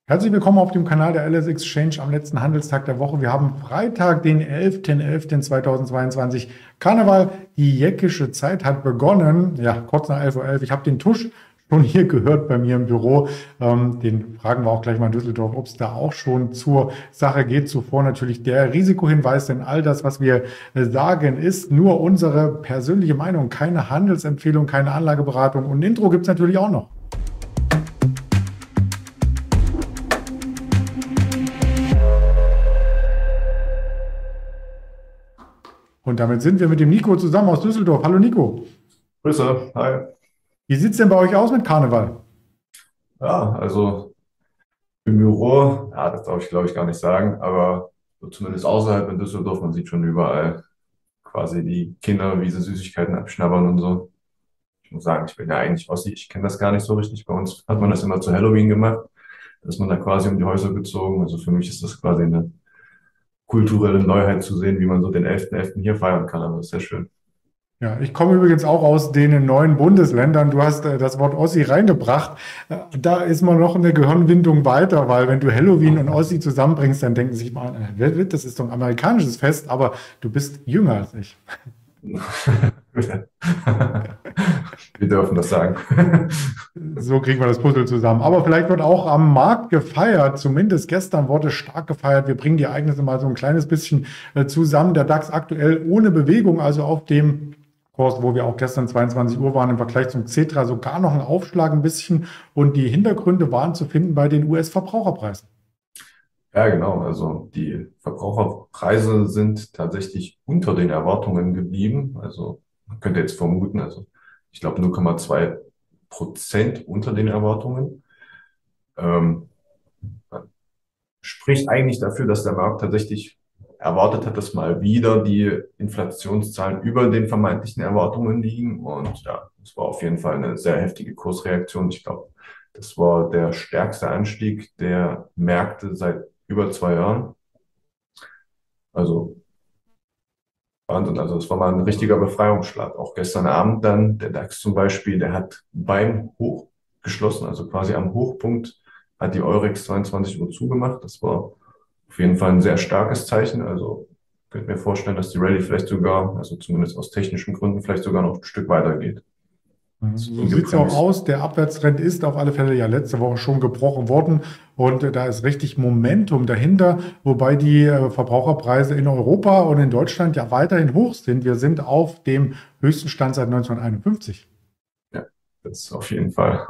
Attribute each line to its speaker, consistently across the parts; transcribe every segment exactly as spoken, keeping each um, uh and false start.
Speaker 1: Herzlich willkommen auf dem Kanal der L S Exchange am letzten Handelstag der Woche. Wir haben Freitag, den elften elften zweitausendzweiundzwanzig. Karneval, die jäckische Zeit hat begonnen. Ja, kurz nach elf Uhr elf. Ich habe den Tusch schon hier gehört bei mir im Büro. Ähm, den fragen wir auch gleich mal in Düsseldorf, ob es da auch schon zur Sache geht. Zuvor natürlich der Risikohinweis, denn all das, was wir äh, sagen, ist nur unsere persönliche Meinung, keine Handelsempfehlung, keine Anlageberatung. Und ein Intro gibt es natürlich auch noch. Und damit sind wir mit dem Nico zusammen aus Düsseldorf. Hallo Nico.
Speaker 2: Grüße, hi.
Speaker 1: Wie sieht es denn bei euch aus mit Karneval?
Speaker 2: Ja, also im Büro, ja, das darf ich glaube ich gar nicht sagen, aber so zumindest außerhalb in Düsseldorf, man sieht schon überall quasi die Kinder, wie sie Süßigkeiten abschnabbern und so. Ich muss sagen, ich bin ja eigentlich Ossi, ich kenne das gar nicht so richtig. Bei uns hat man das immer zu Halloween gemacht, da ist man da quasi um die Häuser gezogen. Also für mich ist das quasi eine kulturelle Neuheit zu sehen, wie man so den elften elften hier feiern kann, aber das ist sehr schön.
Speaker 1: Ja, ich komme übrigens auch aus den neuen Bundesländern. Du hast äh, das Wort Ossi reingebracht. Äh, da ist man noch eine Gehirnwindung weiter, weil wenn du Halloween und Ossi zusammenbringst, dann denken sich mal, äh, das ist doch ein amerikanisches Fest, aber du bist jünger als ich.
Speaker 2: Wir dürfen das sagen.
Speaker 1: So kriegen wir das Puzzle zusammen. Aber vielleicht wird auch am Markt gefeiert. Zumindest gestern wurde stark gefeiert. Wir bringen die Ereignisse mal so ein kleines bisschen äh, zusammen. Der DAX aktuell ohne Bewegung, also auf dem Kurs, wo wir auch gestern zweiundzwanzig Uhr waren, im Vergleich zum Xetra sogar noch ein Aufschlag ein bisschen. Und die Hintergründe waren zu finden bei den U S-Verbraucherpreisen.
Speaker 2: Ja, genau. Also die Verbraucherpreise sind tatsächlich unter den Erwartungen geblieben. Also man könnte jetzt vermuten, also ich glaube null Komma zwei Prozent unter den Erwartungen. Ähm, Spricht eigentlich dafür, dass der Markt tatsächlich erwartet hat, dass mal wieder die Inflationszahlen über den vermeintlichen Erwartungen liegen. Und ja, es war auf jeden Fall eine sehr heftige Kursreaktion. Ich glaube, das war der stärkste Anstieg der Märkte seit über zwei Jahren. Also Wahnsinn. Also es war mal ein richtiger Befreiungsschlag. Auch gestern Abend dann, der DAX zum Beispiel, der hat beim Hoch geschlossen, also quasi am Hochpunkt, hat die Eurex zweiundzwanzig Uhr zugemacht. Das war auf jeden Fall ein sehr starkes Zeichen. Also ich könnte mir vorstellen, dass die Rallye vielleicht sogar, also zumindest aus technischen Gründen, vielleicht sogar noch ein Stück weitergeht.
Speaker 1: So sieht es auch aus. Der Abwärtstrend ist auf alle Fälle ja letzte Woche schon gebrochen worden und äh, da ist richtig Momentum dahinter, wobei die äh, Verbraucherpreise in Europa und in Deutschland ja weiterhin hoch sind. Wir sind auf dem höchsten Stand seit neunzehnhunderteinundfünfzig.
Speaker 2: Ja, das ist auf jeden Fall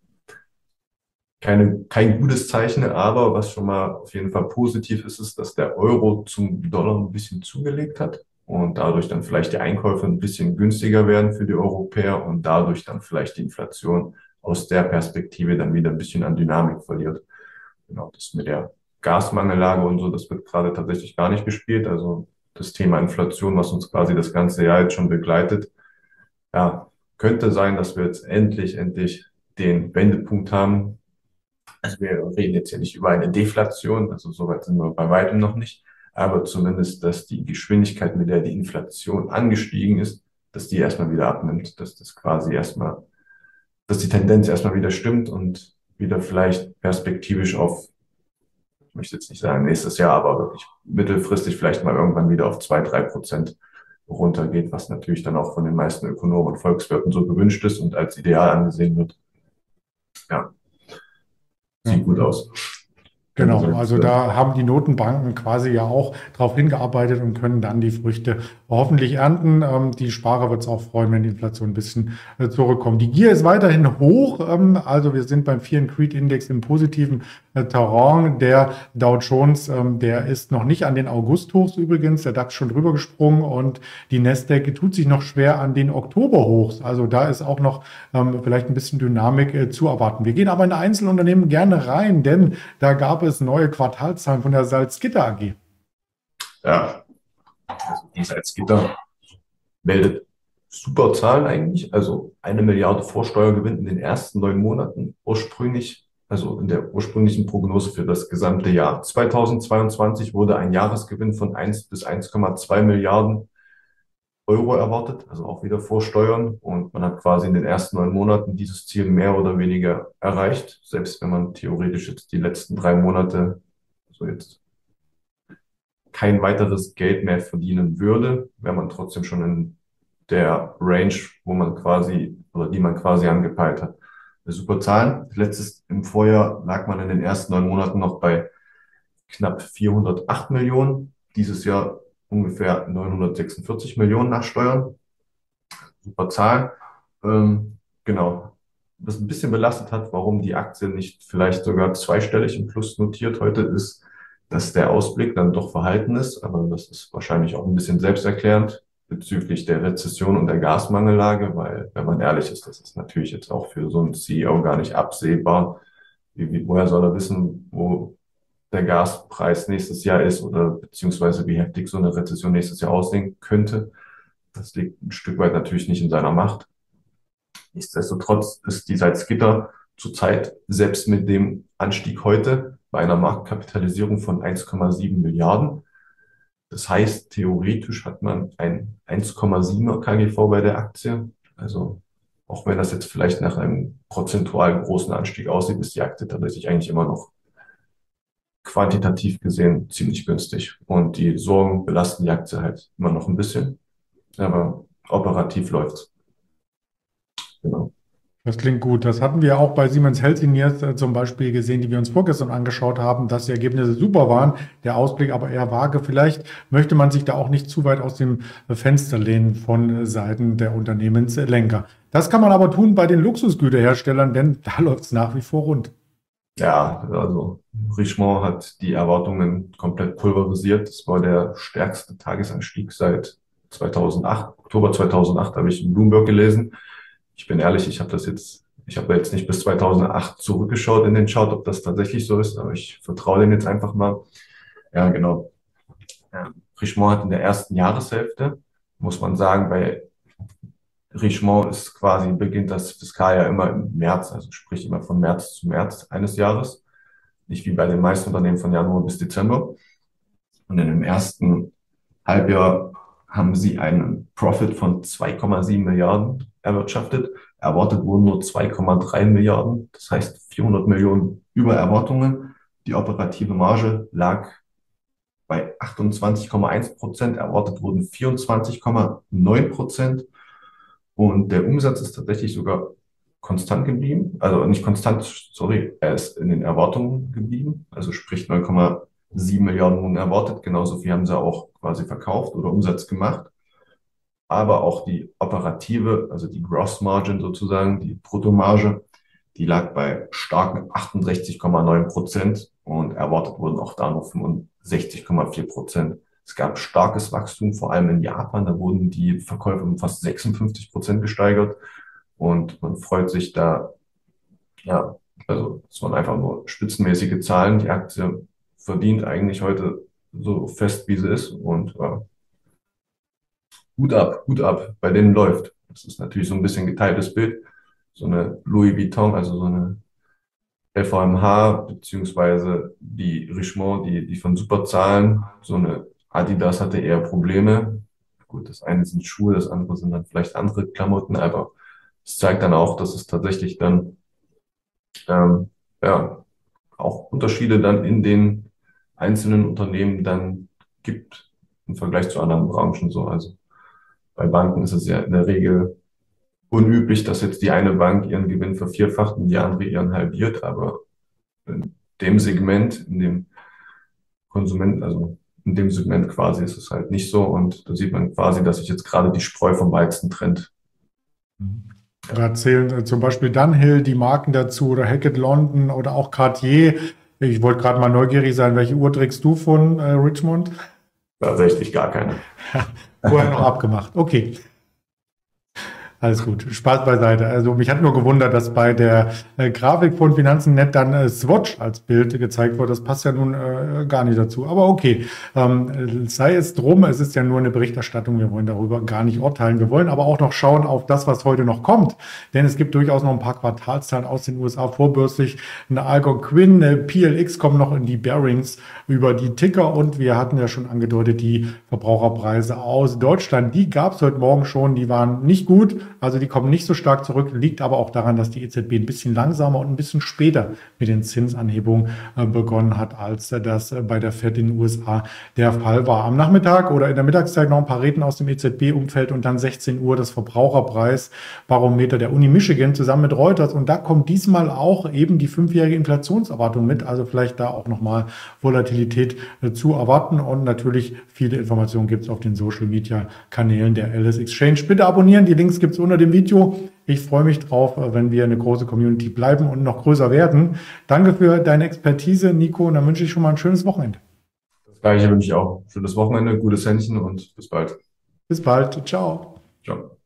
Speaker 2: keine, kein gutes Zeichen, aber was schon mal auf jeden Fall positiv ist, ist, dass der Euro zum Dollar ein bisschen zugelegt hat und dadurch dann vielleicht die Einkäufe ein bisschen günstiger werden für die Europäer und dadurch dann vielleicht die Inflation aus der Perspektive dann wieder ein bisschen an Dynamik verliert. Genau, das mit der Gasmangellage und so, das wird gerade tatsächlich gar nicht gespielt. Also das Thema Inflation, was uns quasi das ganze Jahr jetzt schon begleitet, ja, könnte sein, dass wir jetzt endlich, endlich den Wendepunkt haben. Also wir reden jetzt hier nicht über eine Deflation, also soweit sind wir bei weitem noch nicht, aber zumindest, dass die Geschwindigkeit, mit der die Inflation angestiegen ist, dass die erstmal wieder abnimmt, dass das quasi erstmal, dass die Tendenz erstmal wieder stimmt und wieder vielleicht perspektivisch auf, ich möchte jetzt nicht sagen nächstes Jahr, aber wirklich mittelfristig vielleicht mal irgendwann wieder auf zwei, drei Prozent runtergeht, was natürlich dann auch von den meisten Ökonomen und Volkswirten so gewünscht ist und als ideal angesehen wird. Ja.
Speaker 1: Ja.
Speaker 2: Sieht gut aus.
Speaker 1: Genau, also da haben die Notenbanken quasi ja auch darauf hingearbeitet und können dann die Früchte hoffentlich ernten. Ähm, die Sparer wird es auch freuen, wenn die Inflation ein bisschen äh, zurückkommt. Die Gier ist weiterhin hoch, ähm, also wir sind beim Fear and Greed Index im positiven äh, Terrain. Der Dow Jones, ähm, der ist noch nicht an den August-Hochs übrigens, der DAX schon drüber gesprungen und die Nasdaq tut sich noch schwer an den Oktober-Hochs. Also da ist auch noch ähm, vielleicht ein bisschen Dynamik äh, zu erwarten. Wir gehen aber in Einzelunternehmen gerne rein, denn da gab es neue Quartalzahlen von der Salzgitter A G.
Speaker 2: Ja, also die Salzgitter meldet super Zahlen eigentlich. Also eine Milliarde Vorsteuergewinn in den ersten neun Monaten ursprünglich, also in der ursprünglichen Prognose für das gesamte Jahr. zweitausendzweiundzwanzig wurde ein Jahresgewinn von eins bis eins Komma zwei Milliarden Euro erwartet, also auch wieder vor Steuern. Und man hat quasi in den ersten neun Monaten dieses Ziel mehr oder weniger erreicht, selbst wenn man theoretisch jetzt die letzten drei Monate, so jetzt kein weiteres Geld mehr verdienen würde, wäre man trotzdem schon in der Range, wo man quasi, oder die man quasi angepeilt hat. Eine super Zahl. Letztes, im Vorjahr lag man in den ersten neun Monaten noch bei knapp vierhundertacht Millionen. Dieses Jahr ungefähr neunhundertsechsundvierzig Millionen nach Steuern. Super Zahl. Ähm, genau. Was ein bisschen belastet hat, warum die Aktie nicht vielleicht sogar zweistellig im Plus notiert heute, ist, dass der Ausblick dann doch verhalten ist. Aber das ist wahrscheinlich auch ein bisschen selbsterklärend bezüglich der Rezession und der Gasmangellage, weil, wenn man ehrlich ist, das ist natürlich jetzt auch für so einen C E O gar nicht absehbar. Wie, wie, woher soll er wissen, wo der Gaspreis nächstes Jahr ist oder beziehungsweise wie heftig so eine Rezession nächstes Jahr aussehen könnte? Das liegt ein Stück weit natürlich nicht in seiner Macht. Nichtsdestotrotz ist die Salzgitter zurzeit selbst mit dem Anstieg heute bei einer Marktkapitalisierung von eins Komma sieben Milliarden. Das heißt, theoretisch hat man ein eins Komma sieben K G V bei der Aktie. Also auch wenn das jetzt vielleicht nach einem prozentual großen Anstieg aussieht, ist die Aktie tatsächlich eigentlich immer noch quantitativ gesehen ziemlich günstig. Und die Sorgen belasten die Aktie halt immer noch ein bisschen. Aber operativ läuft's. Genau.
Speaker 1: Das klingt gut. Das hatten wir auch bei Siemens Healthineers äh, zum Beispiel gesehen, die wir uns vorgestern angeschaut haben, dass die Ergebnisse super waren, der Ausblick aber eher vage. Vielleicht möchte man sich da auch nicht zu weit aus dem Fenster lehnen von Seiten der Unternehmenslenker. Das kann man aber tun bei den Luxusgüterherstellern, denn da läuft es nach wie vor rund.
Speaker 2: Ja, also Richemont hat die Erwartungen komplett pulverisiert. Das war der stärkste Tagesanstieg seit zweitausendacht. Oktober zweitausendacht habe ich in Bloomberg gelesen. Ich bin ehrlich, ich habe das jetzt, ich habe jetzt nicht bis zweitausendacht zurückgeschaut in den Chart, ob das tatsächlich so ist, aber ich vertraue dem jetzt einfach mal. Ja, genau. Ja, Richemont hat in der ersten Jahreshälfte, muss man sagen, bei Richemont ist quasi, beginnt das Fiskaljahr immer im März, also sprich immer von März zu März eines Jahres. Nicht wie bei den meisten Unternehmen von Januar bis Dezember. Und in dem ersten Halbjahr haben sie einen Profit von zwei Komma sieben Milliarden erwirtschaftet. Erwartet wurden nur zwei Komma drei Milliarden, das heißt vierhundert Millionen über Erwartungen. Die operative Marge lag bei achtundzwanzig Komma eins Prozent, erwartet wurden vierundzwanzig Komma neun Prozent. Und der Umsatz ist tatsächlich sogar konstant geblieben. Also nicht konstant, sorry, er ist in den Erwartungen geblieben. Also sprich neun Komma sieben Milliarden wurden erwartet. Genauso viel haben sie auch quasi verkauft oder Umsatz gemacht. Aber auch die operative, also die Gross Margin sozusagen, die Bruttomarge, die lag bei starken achtundsechzig Komma neun Prozent und erwartet wurden auch da nur fünfundsechzig Komma vier Prozent. Es gab starkes Wachstum, vor allem in Japan. Da wurden die Verkäufe um fast sechsundfünfzig Prozent gesteigert. Und man freut sich da, ja, also es waren einfach nur spitzenmäßige Zahlen. Die Aktie verdient eigentlich heute so fest, wie sie ist. Und äh, Hut ab, Hut ab, bei denen läuft. Das ist natürlich so ein bisschen geteiltes Bild. So eine Louis Vuitton, also so eine L V M H, beziehungsweise die Richemont, die, die von super Zahlen, so eine Adidas hatte eher Probleme. Gut, das eine sind Schuhe, das andere sind dann vielleicht andere Klamotten, aber es zeigt dann auch, dass es tatsächlich dann ähm, ja auch Unterschiede dann in den einzelnen Unternehmen dann gibt im Vergleich zu anderen Branchen so. Also bei Banken ist es ja in der Regel unüblich, dass jetzt die eine Bank ihren Gewinn vervierfacht und die andere ihren halbiert, aber in dem Segment, in dem Konsumenten, also in dem Segment quasi ist es halt nicht so und da sieht man quasi, dass sich jetzt gerade die Spreu vom Weizen trennt.
Speaker 1: Da zählen äh, zum Beispiel Dunhill die Marken dazu oder Hackett London oder auch Cartier. Ich wollte gerade mal neugierig sein, welche Uhr trägst du von äh, Richemont?
Speaker 2: Tatsächlich gar keine.
Speaker 1: Vorher noch abgemacht. Okay. Alles gut, Spaß beiseite. Also mich hat nur gewundert, dass bei der äh, Grafik von Finanzen Net dann äh, Swatch als Bild gezeigt wurde. Das passt ja nun äh, gar nicht dazu. Aber okay, ähm, sei es drum, es ist ja nur eine Berichterstattung. Wir wollen darüber gar nicht urteilen. Wir wollen aber auch noch schauen auf das, was heute noch kommt. Denn es gibt durchaus noch ein paar Quartalszahlen aus den U S A vorbörslich. Eine Algonquin, eine P L X kommen noch in die Bearings über die Ticker. Und wir hatten ja schon angedeutet, die Verbraucherpreise aus Deutschland, die gab es heute Morgen schon. Die waren nicht gut. Also die kommen nicht so stark zurück, liegt aber auch daran, dass die E Z B ein bisschen langsamer und ein bisschen später mit den Zinsanhebungen äh, begonnen hat, als äh, das äh, bei der Fed in den U S A der Fall war. Am Nachmittag oder in der Mittagszeit noch ein paar Reden aus dem E Z B-Umfeld und dann sechzehn Uhr das Verbraucherpreisbarometer der Uni Michigan zusammen mit Reuters. Und da kommt diesmal auch eben die fünfjährige Inflationserwartung mit. Also vielleicht da auch nochmal Volatilität äh, zu erwarten. Und natürlich viele Informationen gibt es auf den Social-Media-Kanälen der Alice Exchange. Bitte abonnieren, die Links gibt es unter dem Video. Ich freue mich drauf, wenn wir eine große Community bleiben und noch größer werden. Danke für deine Expertise, Nico, und dann wünsche ich schon mal ein schönes Wochenende.
Speaker 2: Das gleiche wünsche ich auch. Schönes Wochenende, gutes Händchen und bis bald.
Speaker 1: Bis bald. Ciao.
Speaker 2: Ciao.